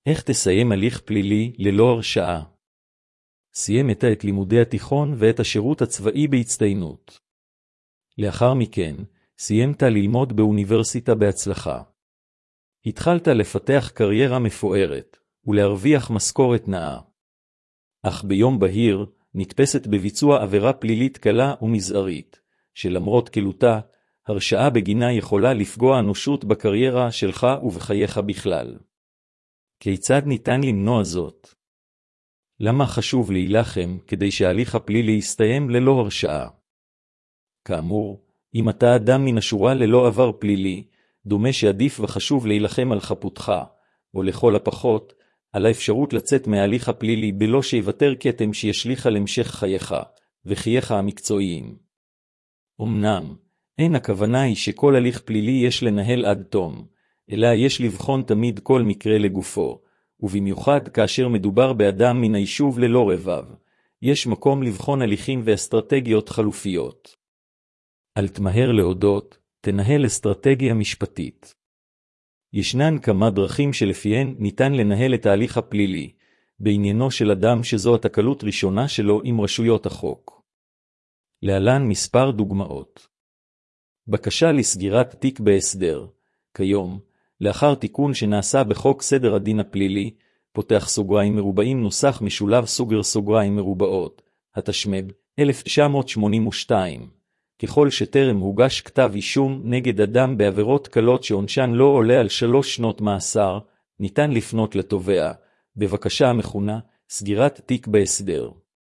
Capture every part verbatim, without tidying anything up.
איך תסיים הליך פלילי ללא הרשעה? סיים את לימודי התיכון ואת השירות הצבאי בהצטיינות. לאחר מכן, סיימת ללמוד באוניברסיטה בהצלחה. התחלת לפתח קריירה מפוארת, ולהרוויח משכורת נאה. אך ביום בהיר, נתפסת בביצוע עבירה פלילית קלה ומזערית, שלמרות קלותה, הרשעה בגינה יכולה לפגוע אנושות בקריירה שלך ובחייך בכלל. כיצד ניתן למנוע זאת? למה חשוב להילחם כדי שההליך הפלילי יסתיים ללא הרשעה? כאמור, אם אתה אדם מן השורה ללא עבר פלילי, דומה שעדיף וחשוב להילחם על חפותך, או לכל הפחות, על האפשרות לצאת מההליך הפלילי בלא שיוותר כתם שישליך על המשך חייך, וחייך המקצועיים. אמנם, אין הכוונה היא שכל הליך פלילי יש לנהל עד תום, אלא יש לבחון תמיד כל מקרה לגופו, ובמיוחד כאשר מדובר באדם מן היישוב ללא רבב, יש מקום לבחון הליכים ואסטרטגיות חלופיות. אל תמהר להודות, תנהל אסטרטגיה משפטית. ישנן כמה דרכים שלפיהן ניתן לנהל את ההליך הפלילי, בעניינו של אדם שזו התקלות ראשונה שלו עם רשויות החוק. להלן מספר דוגמאות. בקשה לסגירת תיק בהסדר. כיום, לאחר תיקון שנעשה בחוק סדר הדין הפלילי, פותח סוגריים מרובעים נוסח משולב סוגר סוגריים מרובעות, התשמ"ב אלף תשע מאות שמונים ושתיים. ככל שטרם הוגש כתב אישום נגד אדם בעבירות קלות שעונשן לא עולה על שלוש שנות מאסר, ניתן לפנות לתובע, בבקשה המכונה סגירת תיק בהסדר.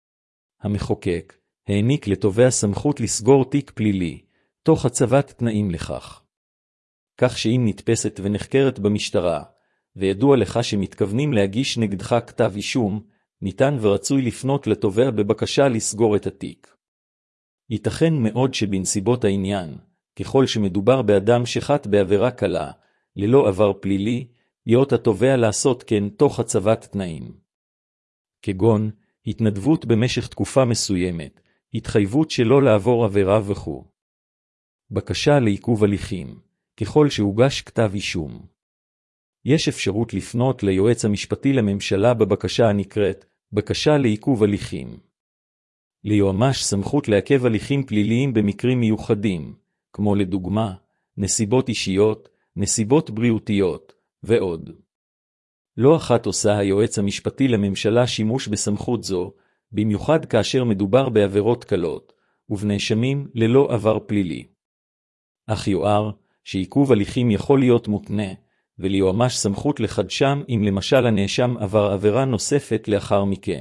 המחוקק העניק לתובע סמכות לסגור תיק פלילי, תוך הצבת תנאים לכך. כך שאם נתפסת ונחקרת במשטרה, וידוע לך שמתכוונים להגיש נגדך כתב אישום, ניתן ורצוי לפנות לתובע בבקשה לסגור את התיק. ייתכן מאוד שבנסיבות העניין, ככל שמדובר באדם שחט בעבירה קלה, ללא עבר פלילי, יאות התובע לעשות כן תוך הצבת תנאים. כגון, התנדבות במשך תקופה מסוימת, התחייבות שלא לעבור עבירה וכו'. בקשה לעיכוב הליכים, ככל שהוגש כתב אישום. יש אפשרות לפנות ליועץ המשפטי לממשלה בבקשה הנקראת, בקשה לעיכוב הליכים. ליועמ"ש סמכות לעכב הליכים פליליים במקרים מיוחדים, כמו לדוגמה, נסיבות אישיות, נסיבות בריאותיות, ועוד. לא אחת עושה היועץ המשפטי לממשלה שימוש בסמכות זו, במיוחד כאשר מדובר בעבירות קלות, ובנאשמים ללא עבר פלילי. אך יוער, שעיכוב הליכים יכול להיות מותנה, וליועמ"ש סמכות לחדשם אם למשל הנאשם עבר עבירה נוספת לאחר מכן.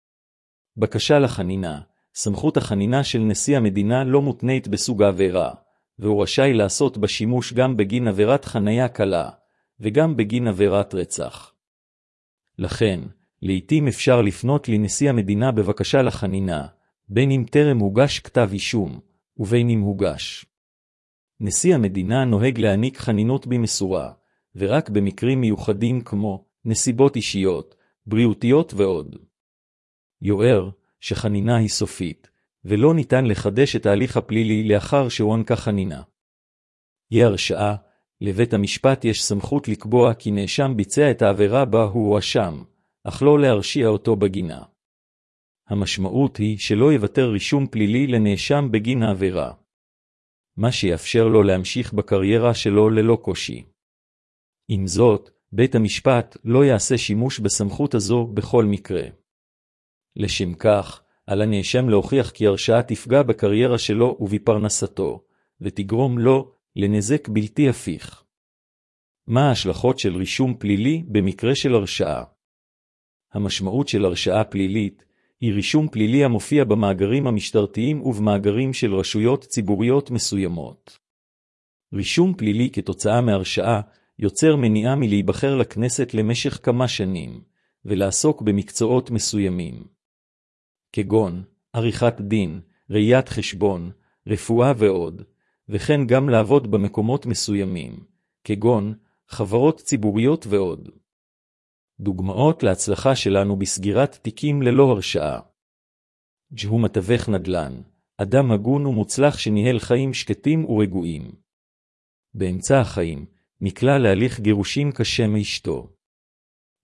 בקשה לחנינה, סמכות החנינה של נשיא המדינה לא מותנית בסוג העבירה, והוא רשאי לעשות בשימוש גם בגין עבירת חניה קלה, וגם בגין עבירת רצח. לכן, לעתים אפשר לפנות לנשיא המדינה בבקשה לחנינה, בין אם טרם הוגש כתב אישום, ובין אם הוגש. נשיא המדינה נוהג להעניק חנינות במשורה, ורק במקרים מיוחדים כמו נסיבות אישיות, בריאותיות ועוד. יוער, שחנינה היא סופית, ולא ניתן לחדש את ההליך הפלילי לאחר שהוענקה חנינה. יהיה הרשעה, לבית המשפט יש סמכות לקבוע כי נאשם ביצע את העבירה בה הוא הואשם, אך לא להרשיע אותו בגינה. המשמעות היא שלא יוותר רישום פלילי לנאשם בגין העבירה, מה שיאפשר לו להמשיך בקריירה שלו ללא קושי. עם זאת, בית המשפט לא יעשה שימוש בסמכות הזו בכל מקרה. לשם כך, על הנאשם להוכיח כי הרשעה תפגע בקריירה שלו ובפרנסתו, ותגרום לו לנזק בלתי הפיך. מה ההשלכות של רישום פלילי במקרה של הרשעה? המשמעות של הרשעה פלילית היא רישום פלילי המופיע במאגרים המשטרתיים ובמאגרים של רשויות ציבוריות מסוימות. רישום פלילי כתוצאה מהרשעה יוצר מניעה מלהיבחר לכנסת למשך כמה שנים, ולעסוק במקצועות מסוימים. כגון, עריכת דין, ראיית חשבון, רפואה ועוד, וכן גם לעבוד במקומות מסוימים, כגון, חברות ציבוריות ועוד. דוגמאות להצלחה שלנו בסגירת תיקים ללא הרשעה. ג'הו מתווך נדל"ן, אדם הגון ומוצלח שניהל חיים שקטים ורגועים. באמצע החיים, נקלע להליך גירושים קשה מאשתו.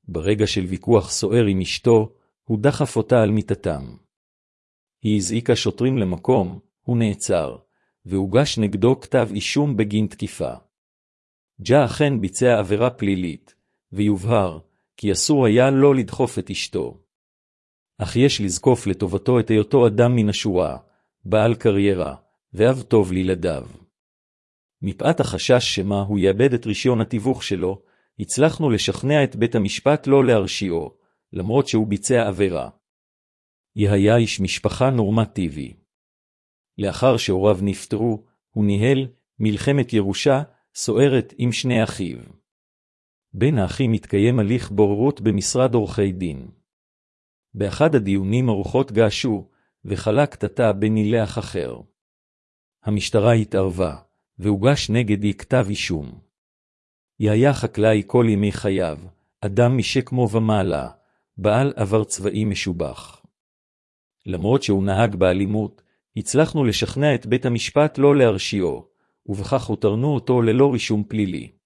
ברגע של ויכוח סוער עם אשתו, הוא דחף אותה על מיטתם. היא הזעיקה שוטרים למקום, הוא נעצר, והוגש נגדו כתב אישום בגין תקיפה. ג'ה אכן ביצע עבירה פלילית, ויובהר, כי אסור היה לא לדחוף את אשתו. אך יש לזקוף לטובתו את היותו אדם מן השורה, בעל קריירה, ואב טוב לילדיו. מפאת החשש שמה הוא יאבד את רישיון התיווך שלו, הצלחנו לשכנע את בית המשפט לא להרשיעו, למרות שהוא ביצע עבירה. היה איש משפחה נורמטיבי. לאחר שהוריו נפטרו, הוא ניהל מלחמת ירושה סוערת עם שני אחיו. בין האחים מתקיים הליך בוררות במשרד עורכי דין. באחד הדיונים הרוחות געשו, וחלה קטטה בין נילח אחר. המשטרה התערבה, והוגש נגדי כתב אישום. היה חקלאי כל ימי חייו, אדם משכמו ומעלה, בעל עבר צבאי משובח. למרות שהוא נהג באלימות, הצלחנו לשכנע את בית המשפט לא להרשיעו, ובכך הותרנו אותו ללא רישום פלילי.